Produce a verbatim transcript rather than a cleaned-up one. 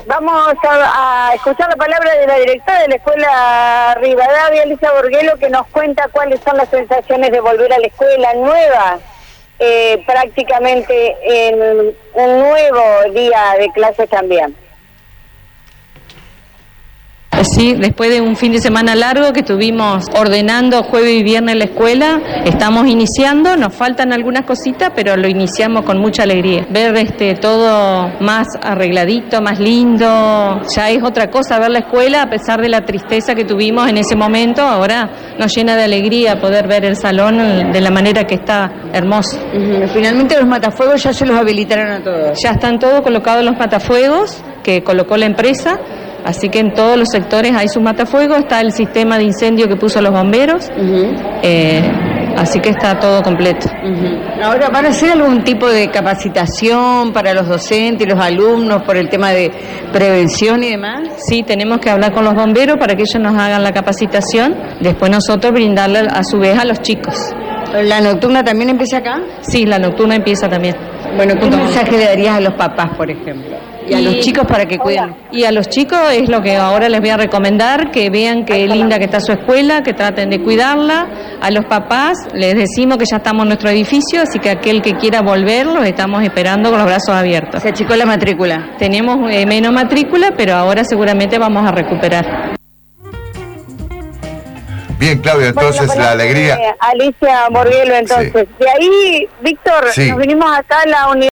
Vamos a, a escuchar la palabra de la directora de la Escuela Rivadavia, Alicia Borguelo, que nos cuenta cuáles son las sensaciones de volver a la escuela nueva, eh, prácticamente en un nuevo día de clases también. Sí, después de un fin de semana largo que estuvimos ordenando jueves y viernes la escuela, estamos iniciando, nos faltan algunas cositas, pero lo iniciamos con mucha alegría. Ver este todo más arregladito, más lindo, ya es otra cosa ver la escuela, a pesar de la tristeza que tuvimos en ese momento, ahora nos llena de alegría poder ver el salón de la manera que está hermoso. Uh-huh. Finalmente los matafuegos ya se los habilitaron a todos. Ya están todos colocados los matafuegos que colocó la empresa. Así que en todos los sectores hay sus matafuegos, está el sistema de incendio que puso los bomberos, uh-huh. eh, así que está todo completo. Uh-huh. Ahora, ¿van a hacer algún tipo de capacitación para los docentes y los alumnos por el tema de prevención y demás? Sí, tenemos que hablar con los bomberos para que ellos nos hagan la capacitación, después nosotros brindarle a su vez a los chicos. ¿La nocturna también empieza acá? Sí, la nocturna empieza también. Bueno, ¿qué mensaje le darías a los papás, por ejemplo? Y a y, los chicos para que cuiden. Y a los chicos es lo que ahora les voy a recomendar, que vean qué linda que está su escuela, que traten de cuidarla. A los papás les decimos que ya estamos en nuestro edificio, así que aquel que quiera volver los estamos esperando con los brazos abiertos. ¿Se achicó la matrícula? Tenemos eh, menos matrícula, pero ahora seguramente vamos a recuperar. Bien, Claudia, entonces bueno, la alegría. Alicia Borguelo, entonces. Sí. De ahí, Víctor, sí. Nos vinimos acá a la universidad.